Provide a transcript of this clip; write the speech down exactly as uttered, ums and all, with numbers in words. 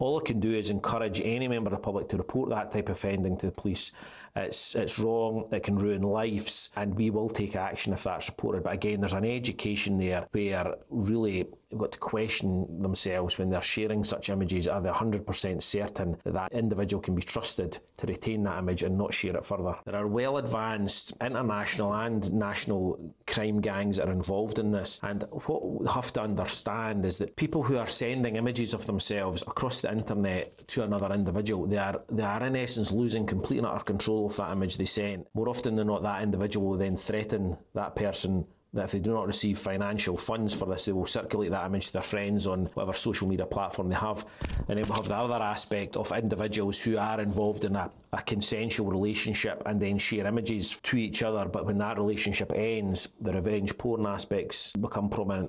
All it can do is encourage any member of the public to report that type of offending to the police. It's it's wrong, it can ruin lives, and we will take action if that's reported. But again, there's an education there where really they've got to question themselves when they're sharing such images. Are they one hundred percent certain that that individual can be trusted to retain that image and not share it further? There are well advanced international and national crime gangs that are involved in this, and what we have to understand is that people who are sending images of themselves across the internet to another individual, they are they are in essence losing complete and utter control of that image they send. More often than not, that individual will then threaten that person that if they do not receive financial funds for this, they will circulate that image to their friends on whatever social media platform they have. And then we'll have the other aspect of individuals who are involved in a, a consensual relationship and then share images to each other, but when that relationship ends, the revenge porn aspects become prominent.